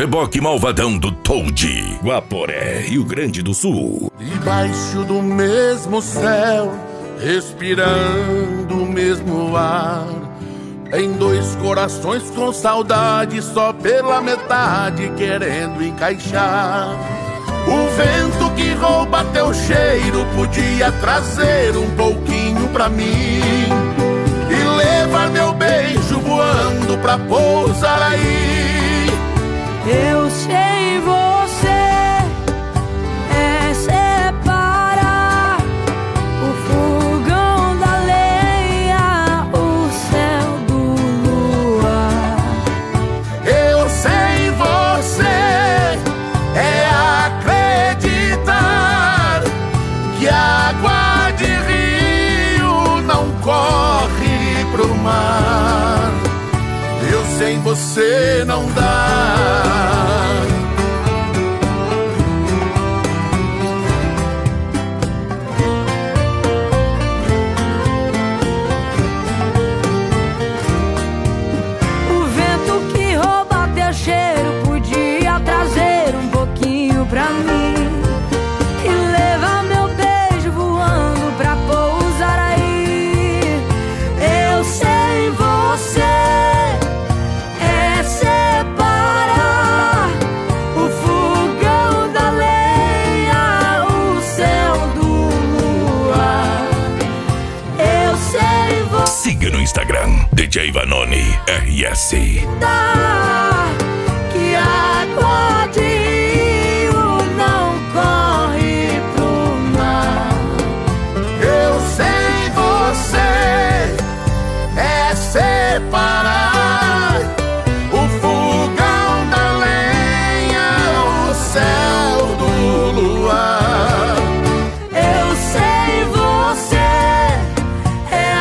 reboque malvadão do Toad. Guaporé, Rio Grande do Sul. Debaixo do mesmo céu, respirando o mesmo ar, em dois corações com saudade, só pela metade querendo encaixar. O vento que rouba teu cheiro podia trazer um pouquinho pra mim e levar meu beijo voando pra pousar aí. Eu sei, você é separar o fogão da lenha, o céu do luar. Eu sei, você é acreditar que a água de rio não corre pro mar. Eu sem você não dá. O vento que rouba teu cheiro podia trazer um pouquinho pra mim e levar meu beijo voando pra pousar aí. Eu sei, você é separar o fogão da lenha, o céu do luar. Eu sei, você Siga no Instagram, DJ Vanoni RS. que a água de rio não corre pro mar. Eu sei, você é separar o fogão da lenha, o céu do luar. Eu sei, você é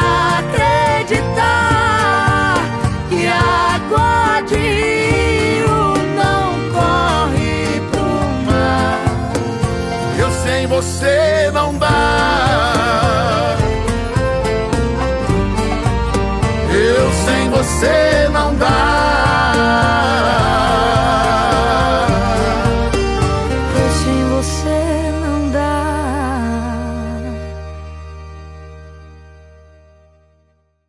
acreditar que a água de rio não corre pro mar. Eu sem você não dá.